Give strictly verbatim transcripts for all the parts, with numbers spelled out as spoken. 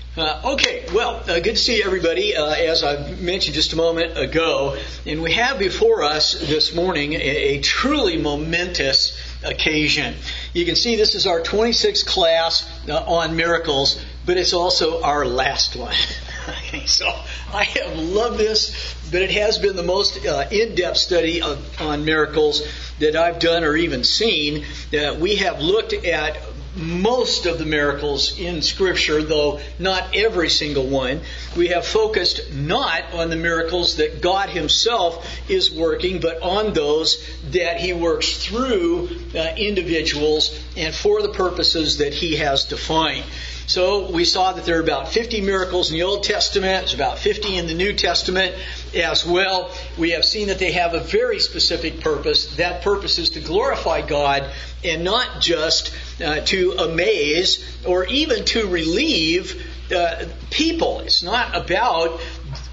Uh, okay, well, uh, good to see everybody, uh, as I mentioned just a moment ago. And we have before us this morning a, a truly momentous occasion. You can see this is our twenty-sixth class uh, on miracles, but it's also our last one. Okay, so I have loved this, but it has been the most uh, in-depth study of, on miracles that I've done or even seen. Uh, we have looked at most of the miracles in Scripture, though not every single one. We have focused not on the miracles that God Himself is working, but on those that He works through uh, individuals and for the purposes that He has defined. So we saw that there are about fifty miracles in the Old Testament. There's about fifty in the New Testament as well. We have seen that they have a very specific purpose. That purpose is to glorify God and not just uh, to amaze or even to relieve uh, people. It's not about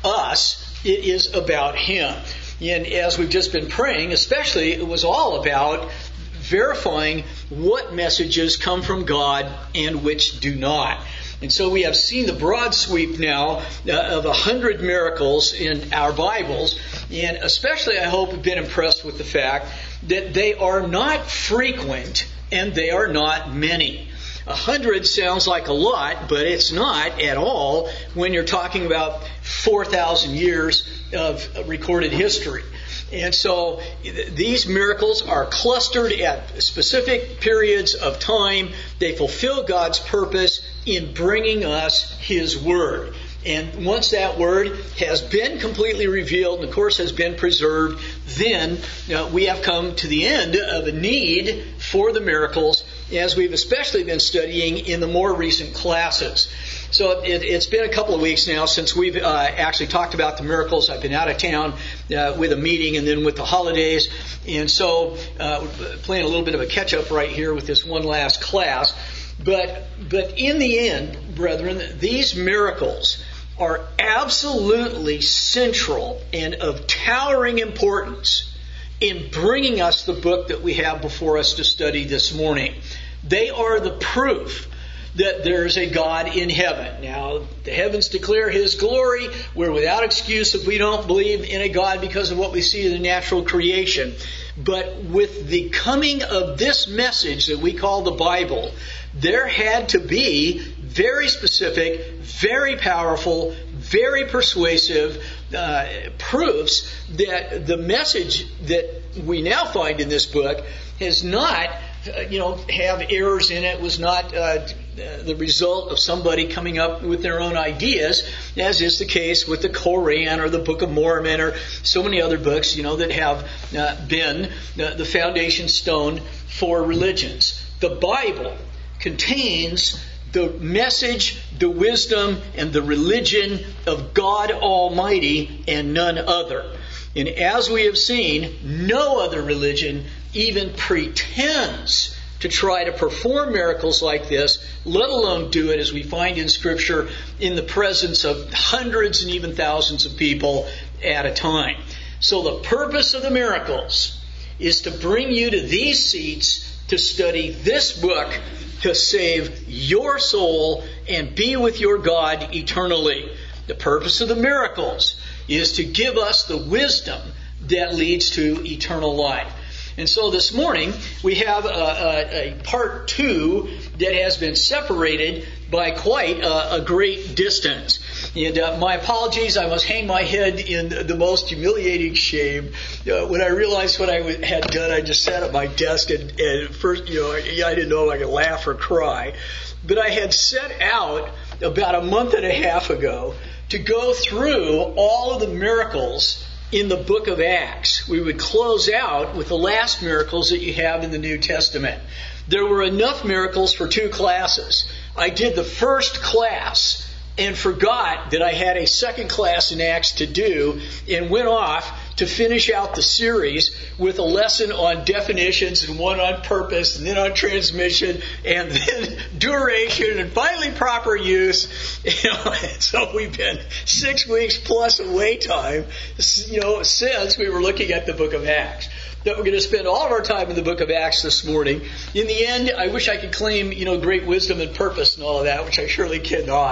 us. It is about Him. And as we've just been praying, especially, it was all about verifying what messages come from God and which do not. And so we have seen the broad sweep now uh, of a hundred miracles in our Bibles, and especially I hope have been impressed with the fact that they are not frequent and they are not many. A hundred sounds like a lot, but it's not at all when you're talking about four thousand years of recorded history. And so these miracles are clustered at specific periods of time. They fulfill God's purpose in bringing us His Word. And once that Word has been completely revealed and, of course, has been preserved, then uh, we have come to the end of a need for the miracles, as we've especially been studying in the more recent classes. So it, it's been a couple of weeks now since we've uh, actually talked about the miracles. I've been out of town uh, with a meeting and then with the holidays. And so uh, playing a little bit of a catch-up right here with this one last class. But, but in the end, brethren, these miracles are absolutely central and of towering importance in bringing us the book that we have before us to study this morning. They are the proof that there's a God in heaven. Now, the heavens declare His glory. We're without excuse if we don't believe in a God because of what we see in the natural creation. But with the coming of this message that we call the Bible, there had to be very specific, very powerful, very persuasive uh, proofs that the message that we now find in this book has not, uh, you know, have errors in it, was not uh, the result of somebody coming up with their own ideas, as is the case with the Koran or the Book of Mormon or so many other books, you know, that have uh, been uh, the foundation stone for religions. The Bible contains the message, the wisdom, and the religion of God Almighty and none other. And as we have seen, no other religion even pretends to try to perform miracles like this, let alone do it, as we find in Scripture, in the presence of hundreds and even thousands of people at a time. So the purpose of the miracles is to bring you to these seats to study this book, to save your soul and be with your God eternally. The purpose of the miracles is to give us the wisdom that leads to eternal life. And so this morning we have a, a, a part two that has been separated by quite a, a great distance. And uh, my apologies, I must hang my head in the most humiliating shame. Uh, when I realized what I w- had done, I just sat at my desk and, and first, you know, I didn't know if I could laugh or cry. But I had set out about a month and a half ago to go through all of the miracles in the book of Acts. We would close out with the last miracles that you have in the New Testament. There were enough miracles for two classes. I did the first class and forgot that I had a second class in Acts to do and went off to finish out the series with a lesson on definitions and one on purpose and then on transmission and then duration and finally proper use. You know, and so we've been six weeks plus away time, you know, since we were looking at the book of Acts. That we're going to spend all of our time in the book of Acts this morning. In the end, I wish I could claim, you know, great wisdom and purpose and all of that, which I surely cannot.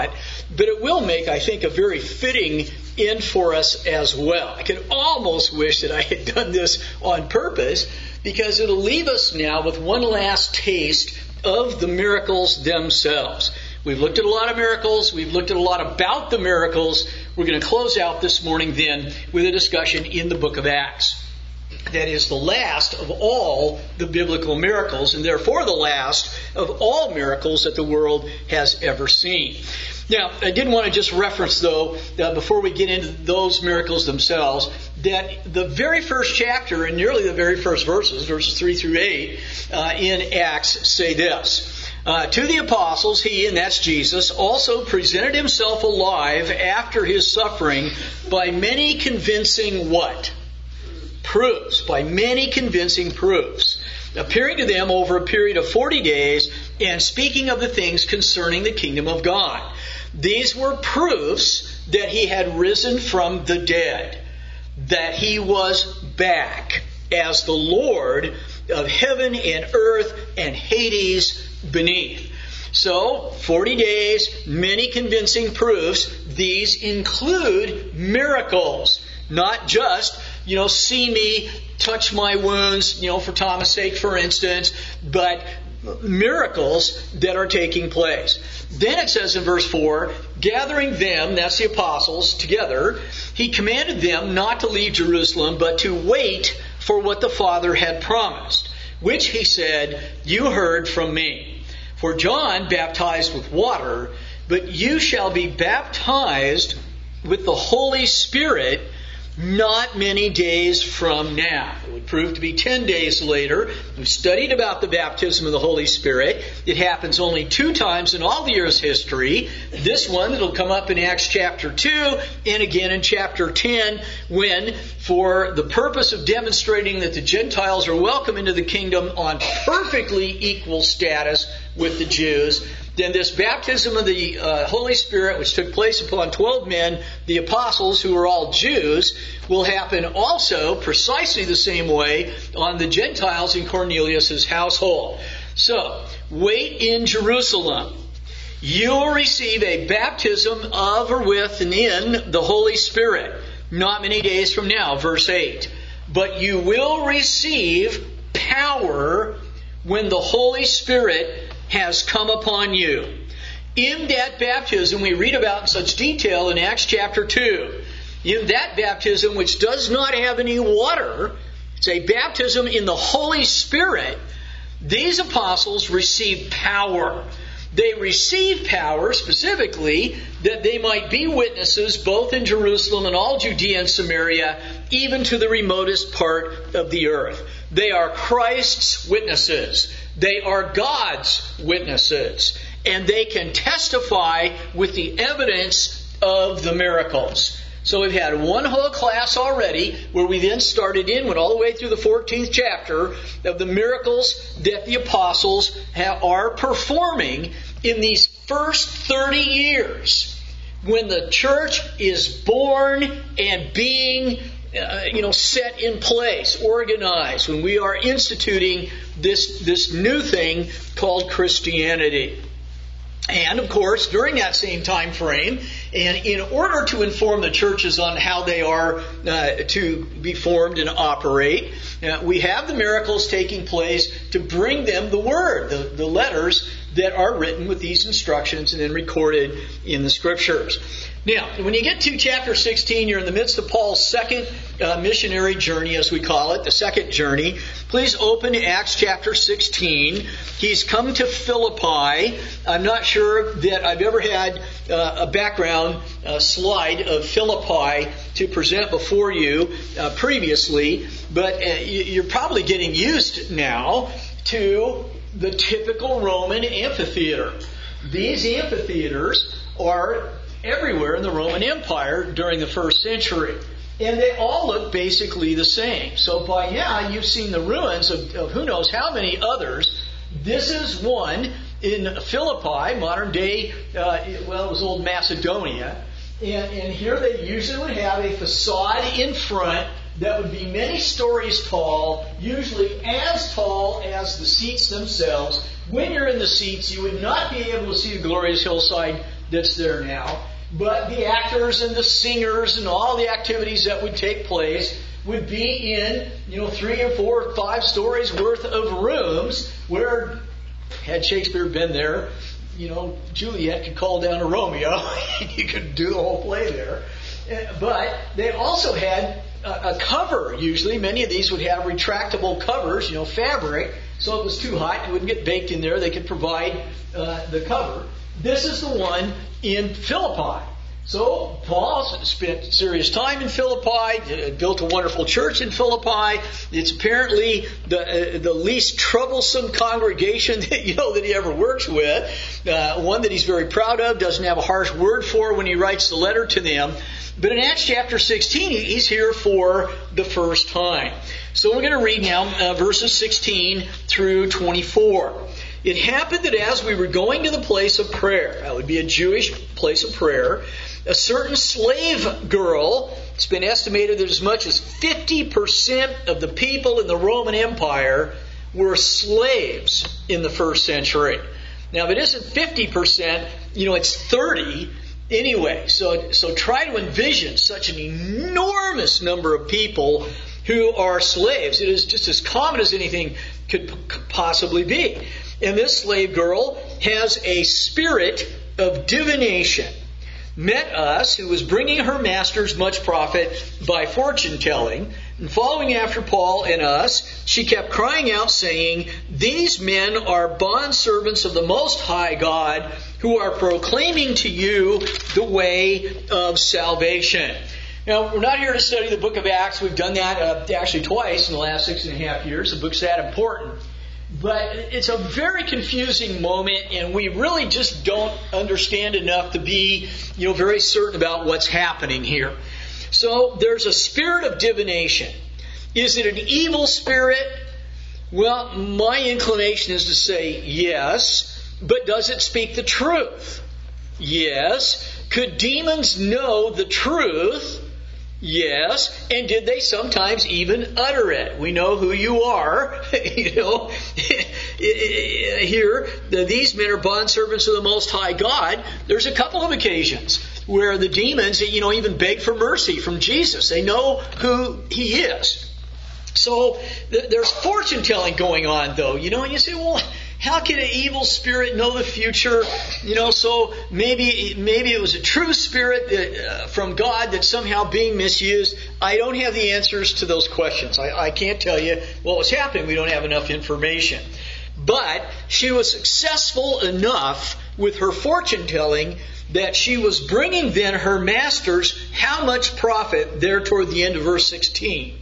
but it will make, I think, a very fitting end for us as well. I could almost wish that I had done this on purpose, because it'll leave us now with one last taste of the miracles themselves. We've looked at a lot of miracles. We've looked at a lot about the miracles. We're going to close out this morning then with a discussion in the book of Acts. That is the last of all the biblical miracles, and therefore the last of all miracles that the world has ever seen. Now, I did want to just reference, though, uh, before we get into those miracles themselves, that the very first chapter and nearly the very first verses, verses three through eight, uh, in Acts say this. Uh, to the apostles, he, and that's Jesus, also presented himself alive after his suffering by many convincing what? Proofs. By many convincing proofs. Appearing to them over a period of forty days and speaking of the things concerning the kingdom of God. These were proofs that he had risen from the dead. That he was back as the Lord of heaven and earth and Hades beneath. So, forty days, many convincing proofs. These include miracles. Not just, you know, see me, touch my wounds, you know, for Thomas' sake, for instance, but miracles that are taking place. Then it says in verse four, gathering them, that's the apostles, together, he commanded them not to leave Jerusalem, but to wait for what the Father had promised, which he said, you heard from me. For John baptized with water, but you shall be baptized with the Holy Spirit not many days from now. It would prove to be ten days later. We've studied about the baptism of the Holy Spirit. It happens only two times in all the earth's history. This one, it'll come up in Acts chapter two and again in chapter ten, when, for the purpose of demonstrating that the Gentiles are welcome into the kingdom on perfectly equal status with the Jews, then this baptism of the uh, Holy Spirit, which took place upon twelve men, the apostles, who are all Jews, will happen also precisely the same way on the Gentiles in Cornelius' household. So, wait in Jerusalem. You will receive a baptism of or with and in the Holy Spirit not many days from now, verse eight. But you will receive power when the Holy Spirit has come upon you. In that baptism we read about in such detail in Acts chapter two. In that baptism, which does not have any water, it's a baptism in the Holy Spirit, these apostles receive power. They receive power specifically that they might be witnesses both in Jerusalem and all Judea and Samaria, even to the remotest part of the earth. They are Christ's witnesses. They are God's witnesses. And they can testify with the evidence of the miracles. So we've had one whole class already, where we then started in, went all the way through the fourteenth chapter of the miracles that the apostles have, are performing in these first thirty years, when the church is born and being uh, you know, set in place, organized, when we are instituting this, this new thing called Christianity. And, of course, during that same time frame, and in order to inform the churches on how they are uh, to be formed and operate, uh, we have the miracles taking place to bring them the Word, the, the letters that are written with these instructions and then recorded in the Scriptures. Now, when you get to chapter sixteen, you're in the midst of Paul's second uh, missionary journey, as we call it, the second journey. Please open to Acts chapter sixteen. He's come to Philippi. I'm not sure that I've ever had uh, a background uh, slide of Philippi to present before you uh, previously, but uh, you're probably getting used now to the typical Roman amphitheater. These amphitheaters are everywhere in the Roman Empire during the first century. And they all look basically the same. So by now you've seen the ruins of, of who knows how many others. This is one in Philippi, modern day, uh, well, it was old Macedonia. And, and here they usually would have a facade in front that would be many stories tall, usually as tall as the seats themselves. When you're in the seats, you would not be able to see the glorious hillside that's there now. But the actors and the singers and all the activities that would take place would be in, you know, three or four or five stories worth of rooms where, had Shakespeare been there, you know, Juliet could call down a Romeo and you could do the whole play there. But they also had a cover, usually. Many of these would have retractable covers, you know, fabric. So if it was too hot, it wouldn't get baked in there. They could provide uh, the cover. This is the one in Philippi. So Paul spent serious time in Philippi, built a wonderful church in Philippi. It's apparently the uh, the least troublesome congregation that you know that he ever works with. Uh, one that he's very proud of, doesn't have a harsh word for when he writes the letter to them. But in Acts chapter sixteen, he's here for the first time. So we're going to read now uh, verses sixteen through twenty-four. It happened that as we were going to the place of prayer, that would be a Jewish place of prayer, a certain slave girl, it's been estimated that as much as fifty percent of the people in the Roman Empire were slaves in the first century. Now, if it isn't fifty percent, you know, it's thirty anyway. So, so try to envision such an enormous number of people who are slaves. It is just as common as anything could p- possibly be. And this slave girl has a spirit of divination. Met us, who was bringing her masters much profit by fortune telling. And following after Paul and us, she kept crying out, saying, "These men are bondservants of the Most High God, who are proclaiming to you the way of salvation." Now, we're not here to study the book of Acts. We've done that uh, actually twice in the last six and a half years. The book's that important. But it's a very confusing moment, and we really just don't understand enough to be, you know, very certain about what's happening here. So there's a spirit of divination. Is it an evil spirit? Well, my inclination is to say yes, but does it speak the truth? Yes. Could demons know the truth? Yes. And did they sometimes even utter it? We know who you are. You know, here, these men are bondservants of the Most High God. There's a couple of occasions where the demons, you know, even beg for mercy from Jesus. They know who He is. So th- there's fortune telling going on, though. You know, and you say, well, how can an evil spirit know the future? You know, so maybe maybe it was a true spirit that, uh, from God that's somehow being misused. I don't have the answers to those questions. I, I can't tell you what was happening. We don't have enough information. But she was successful enough with her fortune telling that she was bringing then her masters how much profit there toward the end of verse sixteen?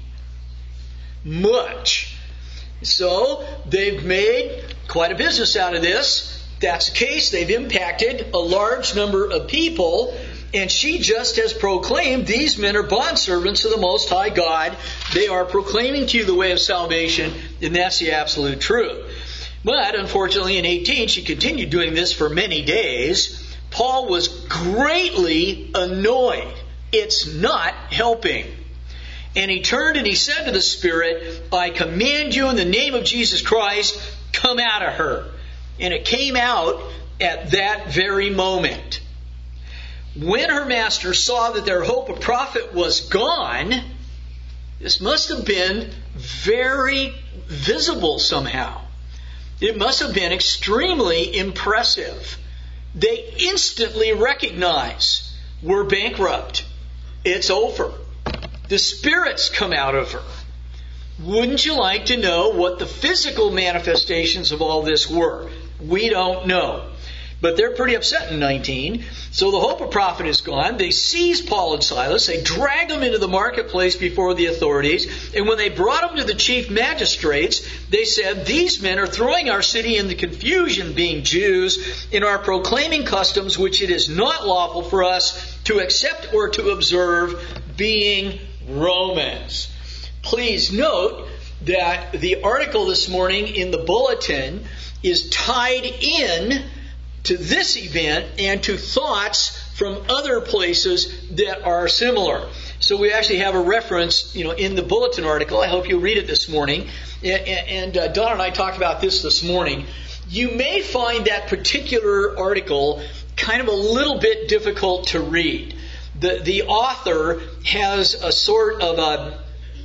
Much. So they've made quite a business out of this. That's the case. They've impacted a large number of people. And she just has proclaimed, these men are bondservants of the Most High God. They are proclaiming to you the way of salvation. And that's the absolute truth. But unfortunately in eighteen, she continued doing this for many days. Paul was greatly annoyed. It's not helping. And he turned and he said to the spirit, "I command you in the name of Jesus Christ, come out of her." And it came out at that very moment. When her master saw that their hope of profit was gone, this must have been very visible somehow. It must have been extremely impressive. They instantly recognize, we're bankrupt. It's over. The spirits come out of her. Wouldn't you like to know what the physical manifestations of all this were? We don't know. But they're pretty upset in nineteen. So the hope of profit is gone. They seize Paul and Silas. They drag them into the marketplace before the authorities. And when they brought them to the chief magistrates, they said, "These men are throwing our city into confusion, being Jews, and are proclaiming customs which it is not lawful for us to accept or to observe, being Romans." Please note that the article this morning in the bulletin is tied in to this event and to thoughts from other places that are similar. So we actually have a reference, you know, in the bulletin article. I hope you'll read it this morning. And uh, Don and I talked about this this morning. You may find that particular article kind of a little bit difficult to read. The, the author has a sort of a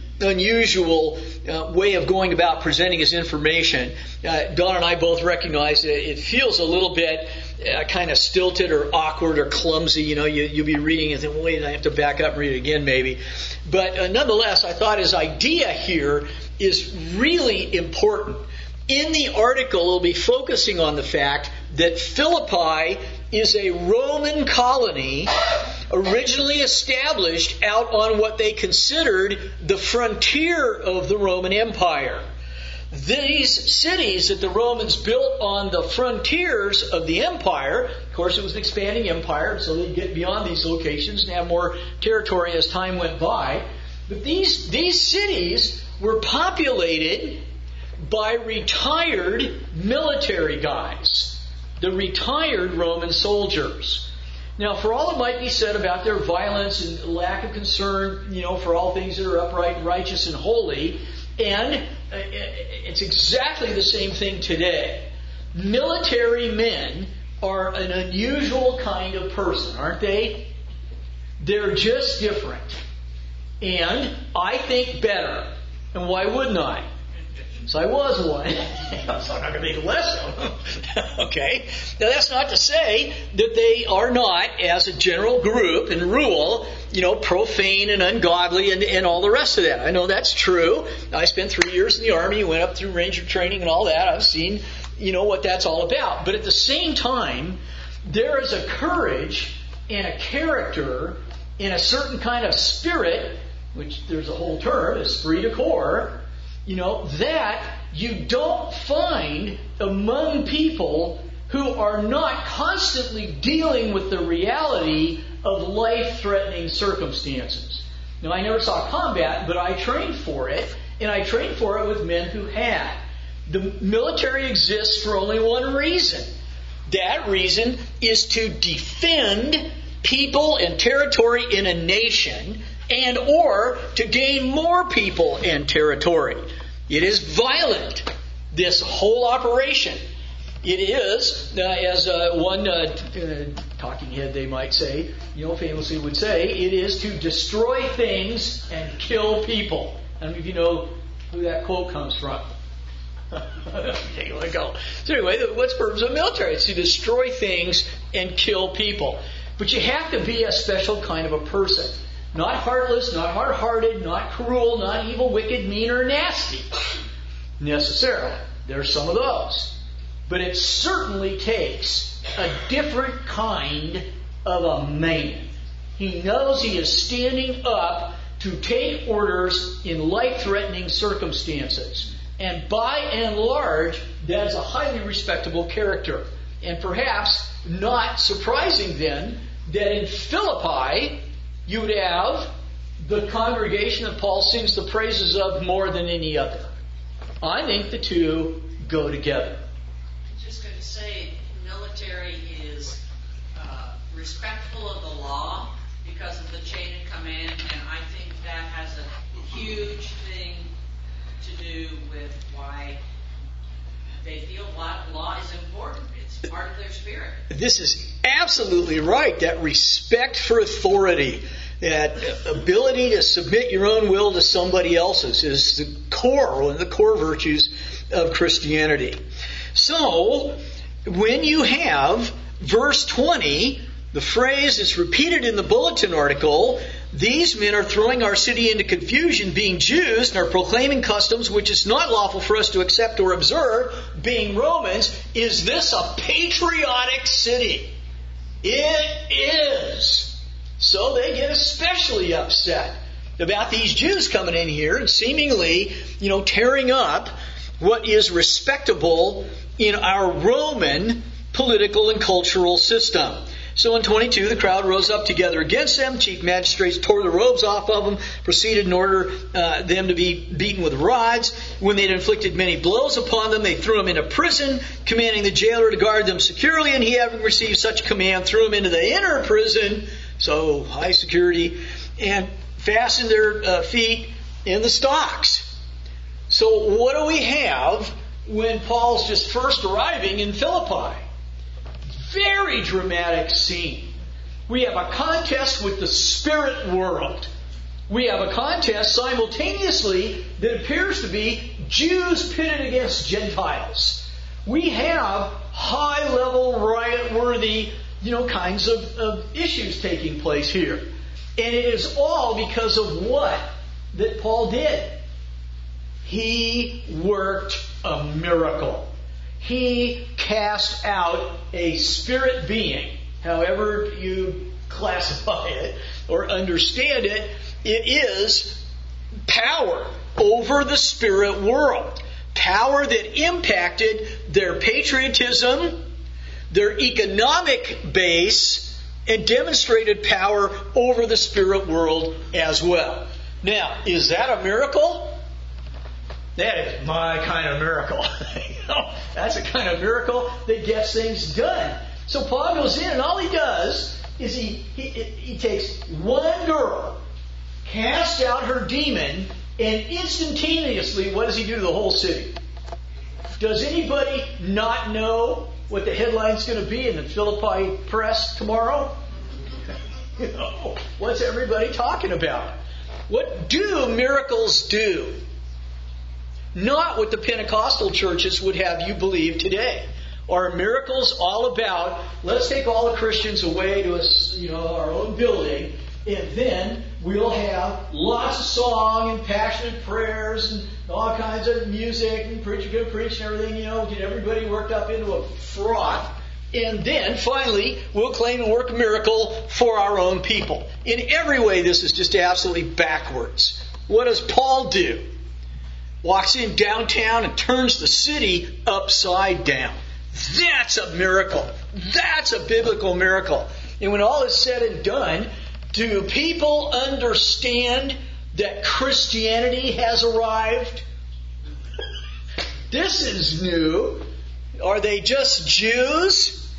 unusual uh, way of going about presenting his information. Uh, Don and I both recognize that it feels a little bit uh, kind of stilted or awkward or clumsy. You know, you, you'll be reading and think, well, wait, I have to back up and read it again maybe. But uh, nonetheless, I thought his idea here is really important. In the article, it'll be focusing on the fact that Philippi is a Roman colony originally established out on what they considered the frontier of the Roman Empire. These cities that the Romans built on the frontiers of the empire, of course it was an expanding empire, so they'd get beyond these locations and have more territory as time went by. But these, these cities were populated by retired military guys, the retired Roman soldiers. Now, for all that might be said about their violence and lack of concern, you know, for all things that are upright and righteous and holy, and it's exactly the same thing today. Military men are an unusual kind of person, aren't they? They're just different. And I think better. And why wouldn't I? So I was one. I'm not going to make less of them. Okay? Now that's not to say that they are not, as a general group and rule, you know, profane and ungodly and, and all the rest of that. I know that's true. I spent three years in the Army, went up through Ranger training and all that. I've seen, you know, what that's all about. But at the same time, there is a courage and a character and a certain kind of spirit, which there's a whole term, esprit de corps, you know, that you don't find among people who are not constantly dealing with the reality of life-threatening circumstances. Now, I never saw combat, but I trained for it, and I trained for it with men who had. The military exists for only one reason. That reason is to defend people and territory in a nation, and or to gain more people and territory. It is violent, this whole operation. It is, uh, as uh, one uh, uh, talking head, they might say, you know, famously would say, it is to destroy things and kill people. I don't know if you know who that quote comes from. Okay, let go. So anyway, what's the purpose of the military? It's to destroy things and kill people. But you have to be a special kind of a person. Not heartless, not hard-hearted, not cruel, not evil, wicked, mean, or nasty. Necessarily. There's some of those. But it certainly takes a different kind of a man. He knows he is standing up to take orders in life-threatening circumstances. And by and large, that is a highly respectable character. And perhaps not surprising then that in Philippi, you would have the congregation that Paul sings the praises of more than any other. I think the two go together. I'm just going to say military is uh, respectful of the law because of the chain of command, and I think that has a huge thing to do with why they feel law is important. It's part of their spirit. This is absolutely right. That respect for authority, that ability to submit your own will to somebody else's is the core, one of the core virtues of Christianity. So, when you have verse twenty, the phrase is repeated in the bulletin article, these men are throwing our city into confusion, being Jews, and are proclaiming customs which is not lawful for us to accept or observe, being Romans. Is this a patriotic city? It is. So they get especially upset about these Jews coming in here and seemingly, you know, tearing up what is respectable in our Roman political and cultural system. So in twenty-two, the crowd rose up together against them. Chief magistrates tore the robes off of them, proceeded in order uh, them to be beaten with rods. When they had inflicted many blows upon them, they threw them into prison, commanding the jailer to guard them securely. And he, having received such command, threw them into the inner prison, so high security, and fastened their uh, feet in the stocks. So what do we have when Paul's just first arriving in Philippi? very dramatic scene. We have a contest with the spirit world. We have a contest simultaneously that appears to be Jews pitted against Gentiles. We have high-level, riot-worthy, you know, kinds of, of issues taking place here. And it is all because of what that Paul did. He worked a miracle. He cast out a spirit being. However you classify it or understand it, it is power over the spirit world. Power that impacted their patriotism, their economic base, and demonstrated power over the spirit world as well. Now, is that a miracle? That is my kind of miracle. You know, that's a kind of miracle that gets things done. So Paul goes in, and all he does is he, he, he takes one girl, casts out her demon, and instantaneously, what does he do to the whole city? Does anybody not know what the headline's going to be in the Philippi press tomorrow? You know, what's everybody talking about? What do miracles do? Not what the Pentecostal churches would have you believe today. Are miracles all about, let's take all the Christians away to a, you know, our own building, and then we'll have lots of song and passionate prayers and all kinds of music and preacher good preach and everything, you know, get everybody worked up into a froth. And then, finally, we'll claim and work a miracle for our own people. In every way, this is just absolutely backwards. What does Paul do? Walks in downtown and turns the city upside down. That's a miracle. That's a biblical miracle. And when all is said and done, do people understand that Christianity has arrived? This is new. Are they just Jews?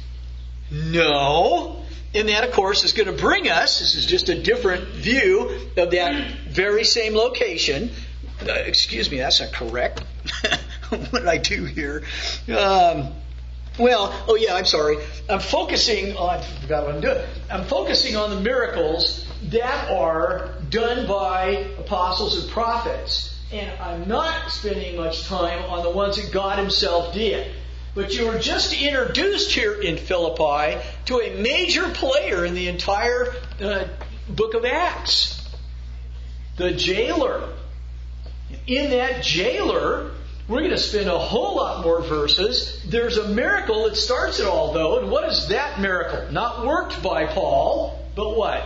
No. And that, of course, is going to bring us, this is just a different view of that very same location. Uh, excuse me, that's not correct. What did I do here? Um, well, oh yeah, I'm sorry. I'm focusing on, I forgot what I'm doing. I'm focusing on the miracles that are done by apostles and prophets. And I'm not spending much time on the ones that God Himself did. But you were just introduced here in Philippi to a major player in the entire uh, book of Acts. The jailer. In that jailer, we're going to spend a whole lot more verses. There's a miracle that starts it all, though. And what is that miracle? Not worked by Paul, but what?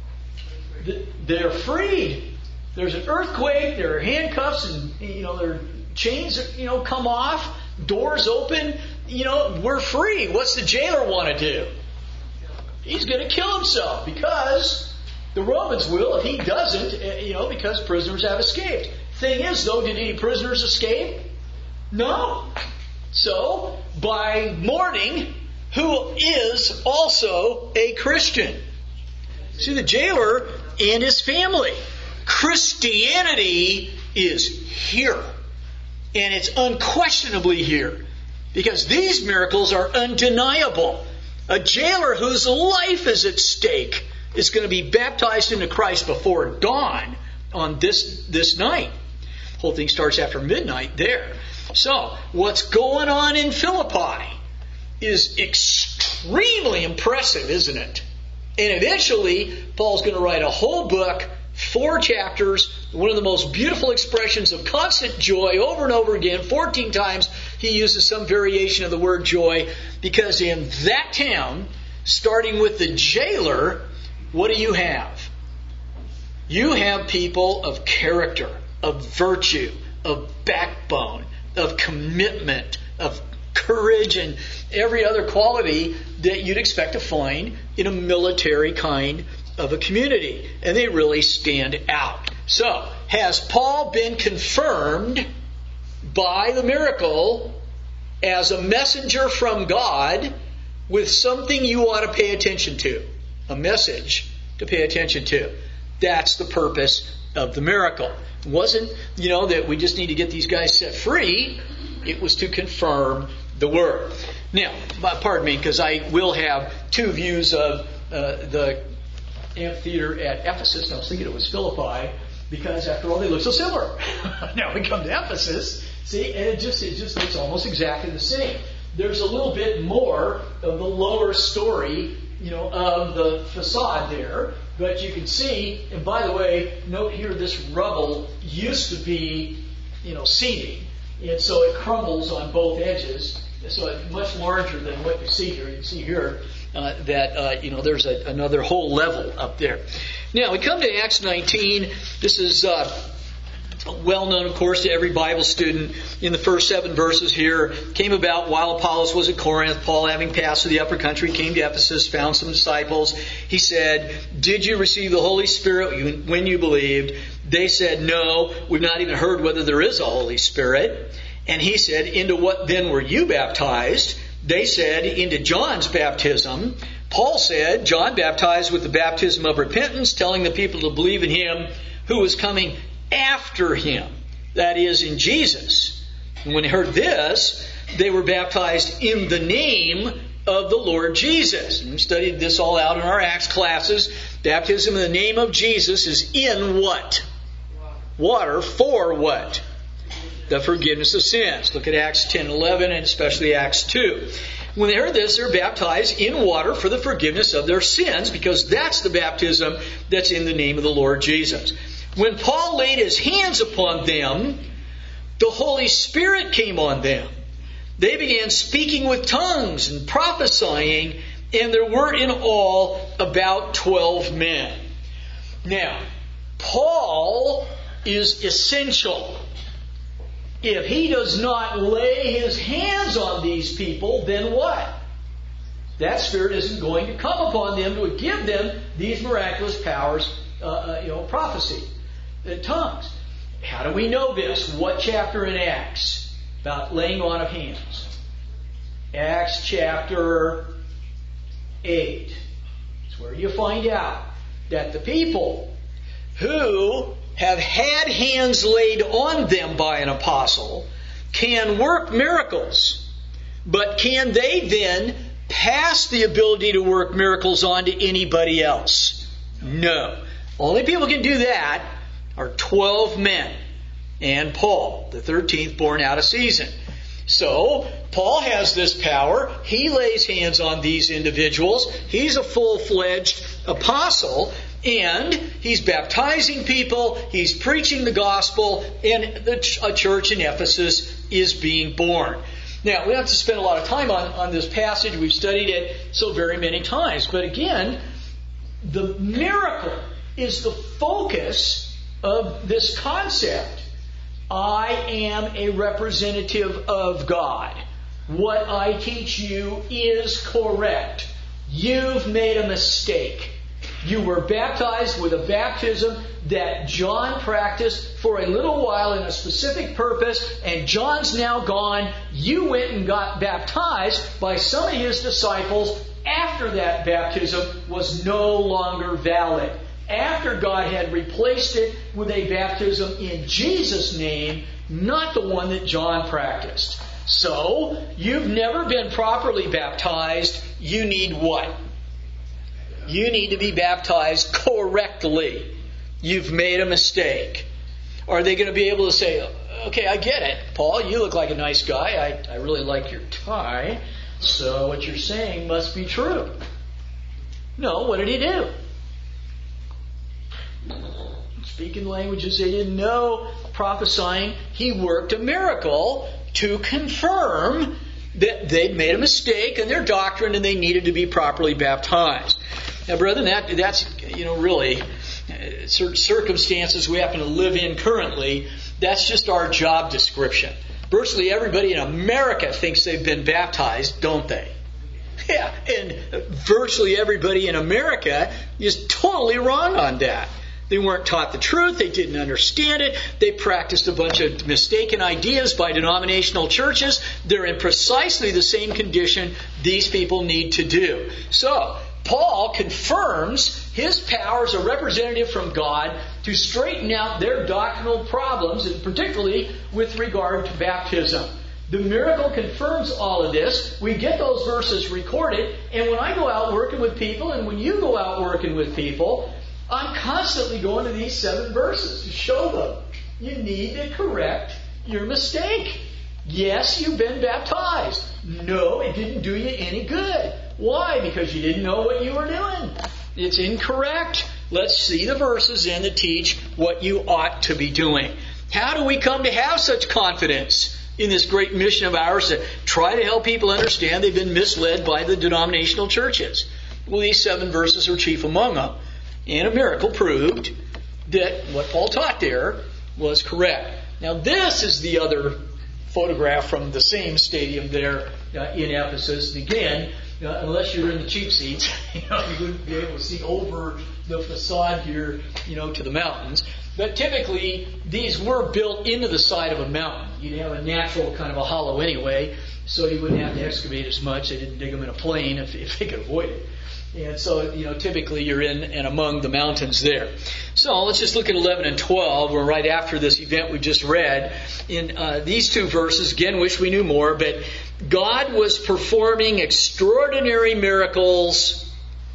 They're freed. There's an earthquake. There are handcuffs, and you know their chains, you know, come off. Doors open. You know, we're free. What's the jailer want to do? He's going to kill himself because the Romans will if he doesn't. You know, because prisoners have escaped. Thing is, though, did any prisoners escape? No. So, by morning, who is also a Christian? See, the jailer and his family. Christianity is here. And it's unquestionably here. Because these miracles are undeniable. A jailer whose life is at stake is going to be baptized into Christ before dawn on this, this night. The whole thing starts after midnight there. So, what's going on in Philippi is extremely impressive, isn't it? And eventually, Paul's going to write a whole book, four chapters, one of the most beautiful expressions of constant joy over and over again. fourteen times he uses some variation of the word joy, because in that town, starting with the jailer, what do you have? You have people of character, of virtue, of backbone, of commitment, of courage, and every other quality that you'd expect to find in a military kind of a community. And they really stand out. So, has Paul been confirmed by the miracle as a messenger from God with something you ought to pay attention to? A message to pay attention to. That's the purpose of the miracle. It wasn't, you know, that we just need to get these guys set free. It was to confirm the word. Now, pardon me, because I will have two views of uh, the amphitheater at Ephesus. I was thinking it was Philippi, because after all, they look so similar. Now we come to Ephesus, see, and it just it just looks almost exactly the same. There's a little bit more of the lower story, you know, of the facade there, but you can see. And by the way, note here, this rubble used to be, you know, seating, and so it crumbles on both edges. So it's much larger than what you see here. You can see here uh, that, uh, you know, there's a, another whole level up there. Now, we come to Acts nineteen. This is uh, well known, of course, to every Bible student. In the first seven verses here, came about while Apollos was at Corinth. Paul, having passed through the upper country, came to Ephesus, found some disciples. He said, "Did you receive the Holy Spirit when you believed?" They said, "No, we've not even heard whether there is a Holy Spirit." And he said, "Into what then were you baptized?" They said, "Into John's baptism." Paul said, "John baptized with the baptism of repentance, telling the people to believe in him who was coming after him." That is, in Jesus. And when they heard this, they were baptized in the name of the Lord Jesus. And we studied this all out in our Acts classes. Baptism in the name of Jesus is in what? Water for what? The forgiveness of sins. Look at Acts ten, eleven, and especially Acts two. When they heard this, they're baptized in water for the forgiveness of their sins, because that's the baptism that's in the name of the Lord Jesus. When Paul laid his hands upon them, the Holy Spirit came on them. They began speaking with tongues and prophesying, and there were in all about twelve men. Now, Paul is essential. If he does not lay his hands on these people, then what? That Spirit isn't going to come upon them to give them these miraculous powers, uh, you know, prophecy, uh, tongues. How do we know this? What chapter in Acts about laying on of hands? Acts chapter eight. It's where you find out that the people who have had hands laid on them by an apostle can work miracles. But can they then pass the ability to work miracles on to anybody else? No. Only people who can do that are twelve men and Paul, the thirteenth born out of season. So, Paul has this power. He lays hands on these individuals. He's a full-fledged apostle. And he's baptizing people, he's preaching the gospel, and the ch- a church in Ephesus is being born. Now, we don't have to spend a lot of time on, on this passage. We've studied it so very many times. But again, the miracle is the focus of this concept. I am a representative of God. What I teach you is correct. You've made a mistake. You were baptized with a baptism that John practiced for a little while in a specific purpose, and John's now gone. You went and got baptized by some of his disciples after that baptism was no longer valid. After God had replaced it with a baptism in Jesus' name, not the one that John practiced. So, you've never been properly baptized. You need what? You need to be baptized correctly. You've made a mistake. Are they going to be able to say, okay, I get it. Paul, you look like a nice guy. I, I really like your tie. So what you're saying must be true. No, what did he do? Speaking languages they didn't know, prophesying. He worked a miracle to confirm that they'd made a mistake in their doctrine and they needed to be properly baptized. Now, brethren, that, that's, you know, really uh, certain circumstances we happen to live in currently. That's just our job description. Virtually everybody in America thinks they've been baptized, don't they? Yeah, and virtually everybody in America is totally wrong on that. They weren't taught the truth. They didn't understand it. They practiced a bunch of mistaken ideas by denominational churches. They're in precisely the same condition these people need to do. So, Paul confirms his power as a representative from God to straighten out their doctrinal problems, and particularly with regard to baptism. The miracle confirms all of this. We get those verses recorded, and when I go out working with people, and when you go out working with people, I'm constantly going to these seven verses to show them. You need to correct your mistake. Yes, you've been baptized. No, it didn't do you any good. Why? Because you didn't know what you were doing. It's incorrect. Let's see the verses in that teach what you ought to be doing. How do we come to have such confidence in this great mission of ours to try to help people understand they've been misled by the denominational churches? Well, these seven verses are chief among them. And a miracle proved that what Paul taught there was correct. Now, this is the other photograph from the same stadium there uh, in Ephesus. And again, uh, unless you're in the cheap seats, you know, you wouldn't be able to see over the facade here, you know, to the mountains. But typically, these were built into the side of a mountain. You'd have a natural kind of a hollow anyway, so you wouldn't have to excavate as much. They didn't dig them in a plain if, if they could avoid it. And so, you know, typically you're in and among the mountains there. So let's just look at eleven and twelve. We're right after this event we just read. In uh, these two verses, again, wish we knew more, but God was performing extraordinary miracles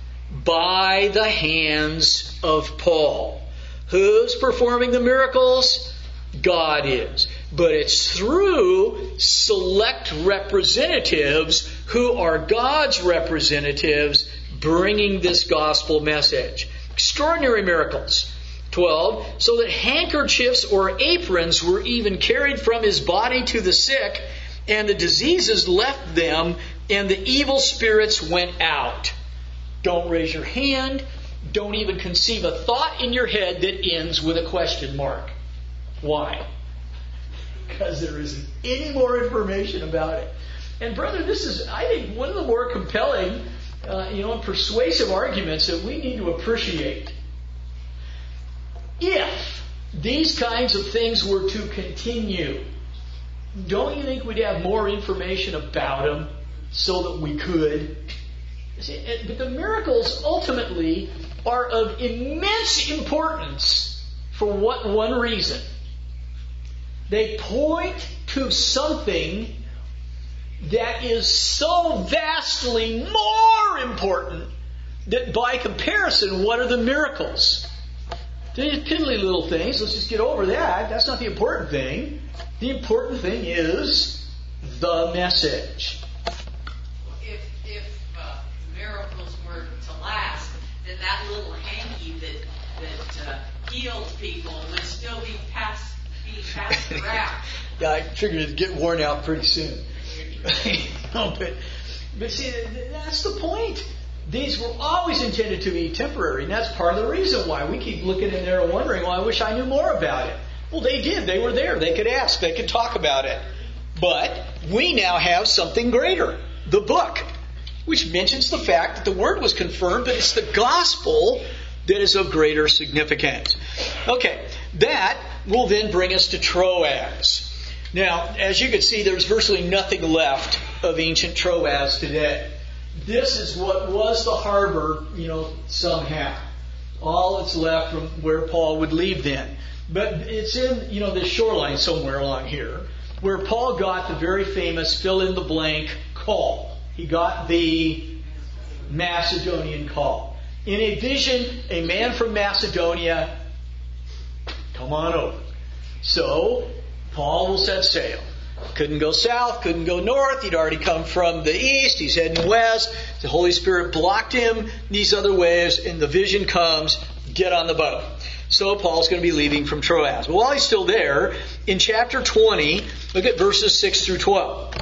by the hands of Paul. Who's performing the miracles? God is. But it's through select representatives who are God's representatives bringing this gospel message. Extraordinary miracles. twelve, so that handkerchiefs or aprons were even carried from his body to the sick, and the diseases left them, and the evil spirits went out. Don't raise your hand. Don't even conceive a thought in your head that ends with a question mark. Why? Because there isn't any more information about it. And brother, this is, I think, one of the more compelling Uh, you know, persuasive arguments that we need to appreciate. If these kinds of things were to continue, don't you think we'd have more information about them so that we could? See, but the miracles ultimately are of immense importance for what one reason. They point to something that is so vastly more important that by comparison, what are the miracles? These piddly little things, let's just get over that. That's not the important thing. The important thing is the message. If, if uh, miracles were to last, then that little hanky that, that uh, healed people would still be passed, being passed around. Yeah, I figured it'd get worn out pretty soon. no, but, but see, that's the point. These were always intended to be temporary, and that's part of the reason why we keep looking in there and wondering, well, I wish I knew more about it. Well, they did. They were there. They could ask. They could talk about it. But we now have something greater, the book, which mentions the fact that the word was confirmed, but it's the gospel that is of greater significance. Okay, that will then bring us to Troas. Now, as you can see, there's virtually nothing left of ancient Troas today. This is what was the harbor, you know, somehow. All that's left from where Paul would leave then. But it's in, you know, the shoreline somewhere along here, where Paul got the very famous fill-in-the-blank call. He got the Macedonian call. In a vision, a man from Macedonia, come on over. So Paul will set sail. Couldn't go south, couldn't go north. He'd already come from the east. He's heading west. The Holy Spirit blocked him these other ways, and the vision comes, get on the boat. So Paul's going to be leaving from Troas. But while he's still there, in chapter twenty, look at verses six through twelve.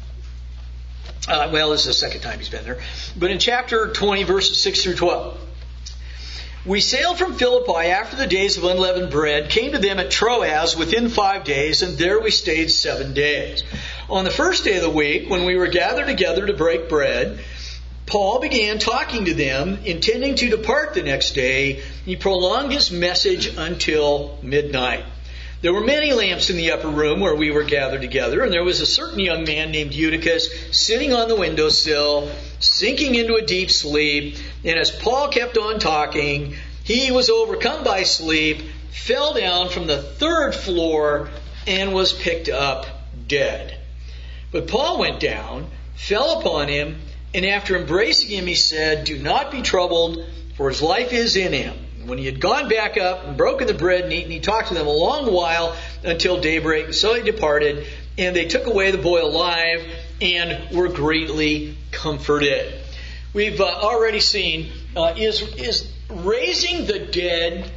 Uh, well, this is the second time he's been there. But in chapter twenty, verses six through twelve. We sailed from Philippi after the days of unleavened bread, came to them at Troas within five days, and there we stayed seven days. On the first day of the week, when we were gathered together to break bread, Paul began talking to them, intending to depart the next day. He prolonged his message until midnight. There were many lamps in the upper room where we were gathered together, and there was a certain young man named Eutychus sitting on the windowsill, sinking into a deep sleep. And as Paul kept on talking, he was overcome by sleep, fell down from the third floor, and was picked up dead. But Paul went down, fell upon him, and after embracing him, he said, "Do not be troubled, for his life is in him." And when he had gone back up and broken the bread and eaten, he talked to them a long while until daybreak. So he departed, and they took away the boy alive and were greatly comforted. We've uh, already seen, uh, is, is raising the dead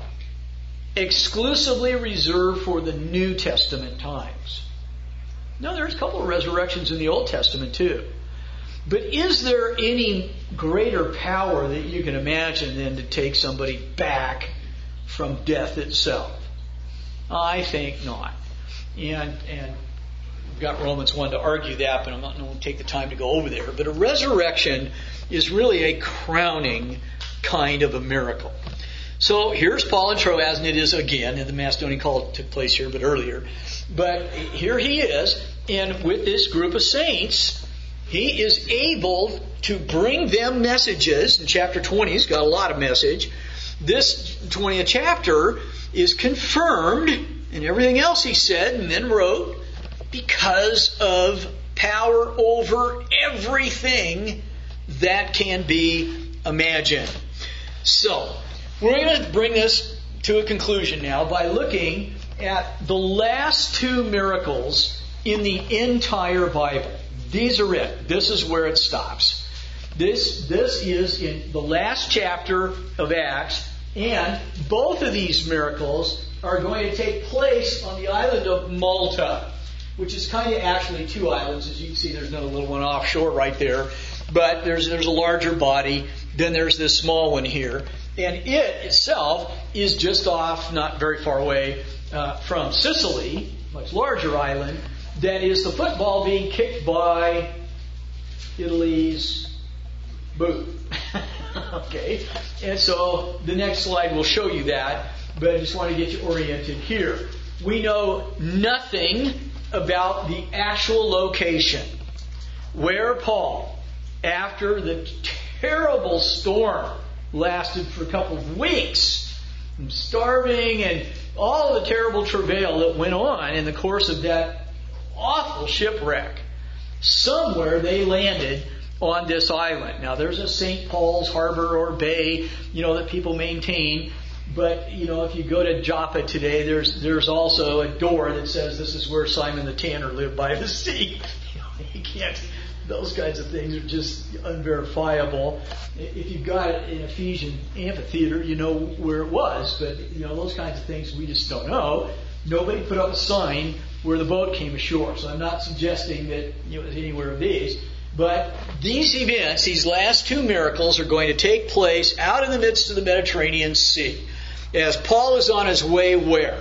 exclusively reserved for the New Testament times? No, there's a couple of resurrections in the Old Testament too. But is there any greater power that you can imagine than to take somebody back from death itself? I think not. And and we've got Romans one to argue that, but I'm not going to take the time to go over there. But a resurrection is really a crowning kind of a miracle. So here's Paul in Troas, and it is again, the Macedonian call took place here, but earlier. But here he is, and with this group of saints, he is able to bring them messages. In chapter twenty, he's got a lot of message. This twentieth chapter is confirmed in everything else he said and then wrote because of power over everything that can be imagined. So, we're going to bring this to a conclusion now by looking at the last two miracles in the entire Bible. These are it. This is where it stops. This, this is in the last chapter of Acts, and both of these miracles are going to take place on the island of Malta, which is kind of actually two islands. As you can see, there's another little one offshore right there. But there's there's a larger body. Then there's this small one here. And it itself is just off, not very far away uh, from Sicily, much larger island. That is the football being kicked by Italy's boot. Okay. And so the next slide will show you that. But I just want to get you oriented here. We know nothing about the actual location where Paul, after the terrible storm, lasted for a couple of weeks, starving and all the terrible travail that went on in the course of that awful shipwreck. Somewhere they landed on this island. Now there's a Saint Paul's harbor or bay, you know, that people maintain. But, you know, if you go to Joppa today, there's there's also a door that says this is where Simon the Tanner lived by the sea. You know, you can't. Those kinds of things are just unverifiable. If you've got an Ephesian amphitheater, you know where it was. But, you know, those kinds of things we just don't know. Nobody put up a sign where the boat came ashore. So I'm not suggesting that it was anywhere of these. But these events, these last two miracles, are going to take place out in the midst of the Mediterranean Sea. As Paul is on his way where?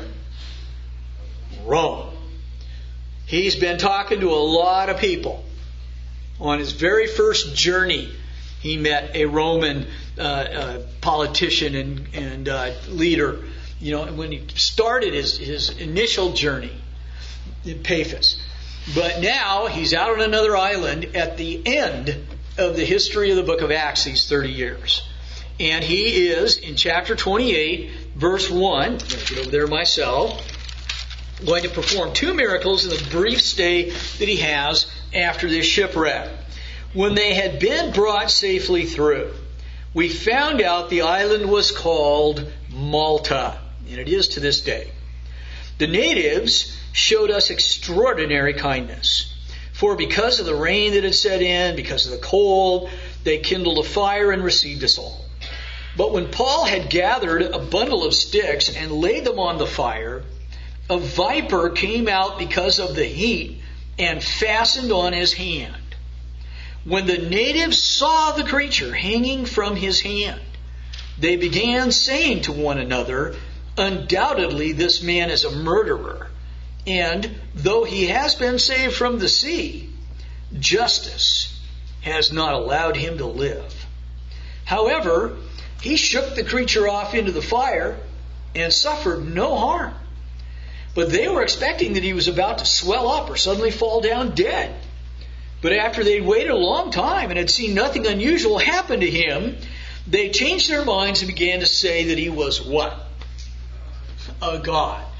Rome. He's been talking to a lot of people. On his very first journey, he met a Roman uh, uh, politician and, and uh, leader. You know, when he started his, his initial journey in Paphos. But now he's out on another island at the end of the history of the book of Acts, these thirty years. And he is, in chapter twenty-eight, verse one, I'm going to get over there myself, going to perform two miracles in the brief stay that he has after this shipwreck. When they had been brought safely through, we found out the island was called Malta, and it is to this day. The natives showed us extraordinary kindness, for because of the rain that had set in, because of the cold, they kindled a fire and received us all. But when Paul had gathered a bundle of sticks and laid them on the fire, a viper came out because of the heat and fastened on his hand. When the natives saw the creature hanging from his hand, they began saying to one another, "Undoubtedly this man is a murderer, and though he has been saved from the sea, justice has not allowed him to live." However, he shook the creature off into the fire and suffered no harm. But they were expecting that he was about to swell up or suddenly fall down dead. But after they'd waited a long time and had seen nothing unusual happen to him, they changed their minds and began to say that he was what? A god.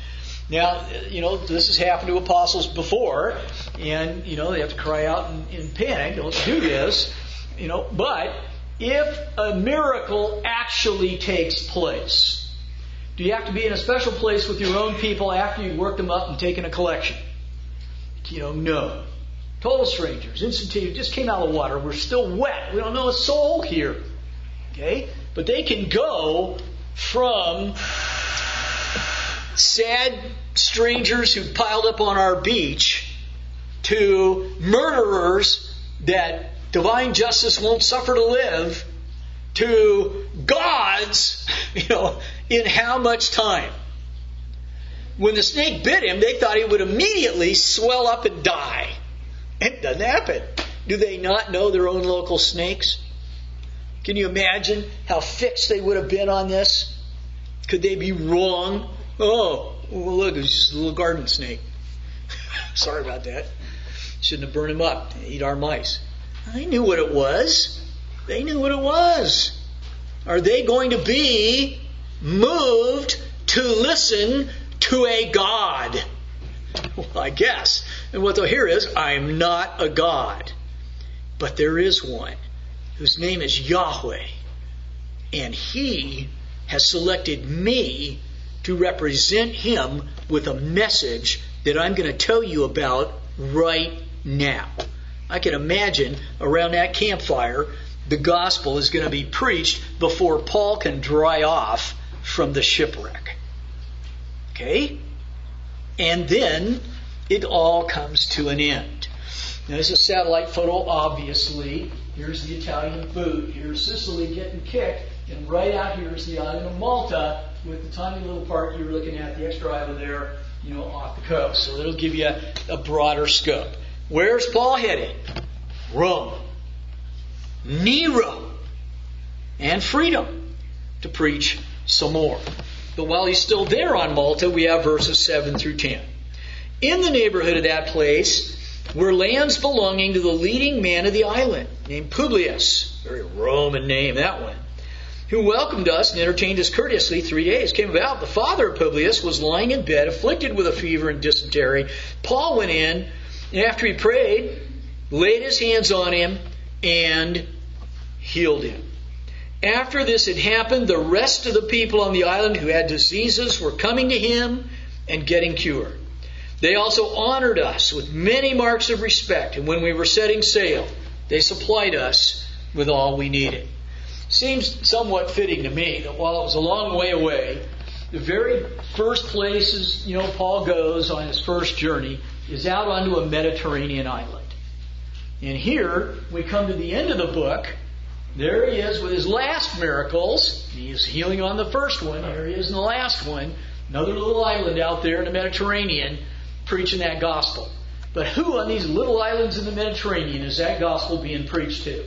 Now, you know, this has happened to apostles before, and, you know, they have to cry out in, in panic, don't do this, you know, but if a miracle actually takes place, do you have to be in a special place with your own people after you've worked them up and taken a collection? You know, no. Total strangers, instantaneous, just came out of the water. We're still wet. We don't know a soul here. Okay? But they can go from sad strangers who piled up on our beach to murderers that divine justice won't suffer to live to gods, you know, in how much time? When the snake bit him, they thought he would immediately swell up and die. It doesn't happen. Do they not know their own local snakes? Can you imagine how fixed they would have been on this? Could they be wrong? Oh, well, look, it was just a little garden snake. Sorry about that. Shouldn't have burned him up. Eat our mice. They knew what it was. They knew what it was. Are they going to be moved to listen to a God? Well, I guess. And what they'll hear is, I'm not a God. But there is one whose name is Yahweh. And He has selected me to represent Him with a message that I'm going to tell you about right now. I can imagine around that campfire, the gospel is going to be preached before Paul can dry off from the shipwreck. Okay? And then it all comes to an end. Now, this is a satellite photo, obviously. Here's the Italian boot. Here's Sicily getting kicked. And right out here is the island of Malta with the tiny little part you're looking at, the extra island there, you know, off the coast. So it'll give you a, a broader scope. Where's Paul headed? Rome. Nero. And freedom to preach some more. But while he's still there on Malta, we have verses seven through ten. In the neighborhood of that place were lands belonging to the leading man of the island, named Publius. Very Roman name, that one. Who welcomed us and entertained us courteously three days. Came about, the father of Publius was lying in bed, afflicted with a fever and dysentery. Paul went in, and after he prayed, laid his hands on him and healed him. After this had happened, the rest of the people on the island who had diseases were coming to him and getting cured. They also honored us with many marks of respect, and when we were setting sail, they supplied us with all we needed. Seems somewhat fitting to me that while it was a long way away, the very first places, you know, Paul goes on his first journey is out onto a Mediterranean island. And here we come to the end of the book. There he is with his last miracles. He is healing on the first one. Here he is in the last one. Another little island out there in the Mediterranean preaching that gospel. But who on these little islands in the Mediterranean is that gospel being preached to?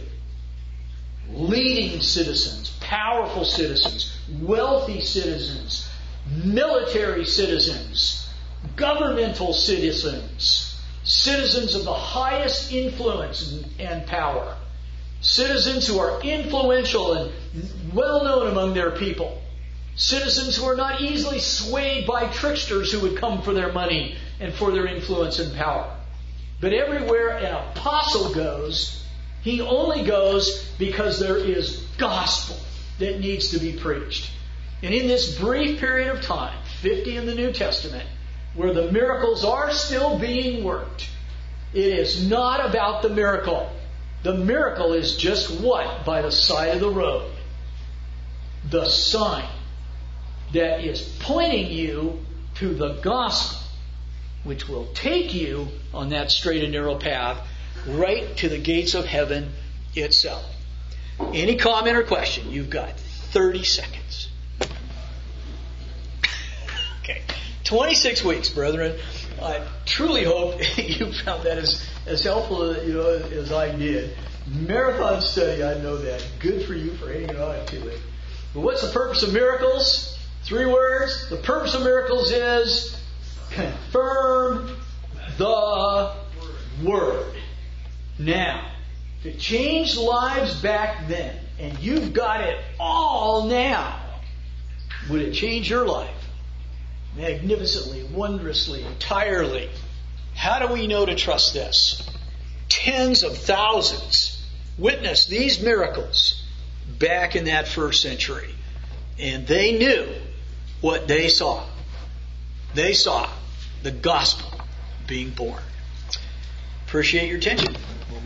Leading citizens, powerful citizens, wealthy citizens, military citizens, governmental citizens, citizens of the highest influence and power, citizens who are influential and well known among their people, citizens who are not easily swayed by tricksters who would come for their money and for their influence and power. But everywhere an apostle goes, he only goes because there is gospel that needs to be preached. And in this brief period of time, fifty in the New Testament, where the miracles are still being worked, it is not about the miracle. The miracle is just what? By the side of the road. The sign that is pointing you to the gospel, which will take you on that straight and narrow path right to the gates of heaven itself. Any comment or question? You've got thirty seconds. Okay. twenty-six weeks, brethren. I truly hope you found that as, as helpful, you know, as I did. Marathon study, I know that. Good for you for hanging on to it. But what's the purpose of miracles? Three words. The purpose of miracles is confirm the Word. Now, if it changed lives back then, and you've got it all now, would it change your life? magnificently, wondrously, entirely. How do we know to trust this? Tens of thousands witnessed these miracles back in that first century. And they knew what they saw. They saw the gospel being born. Appreciate your attention.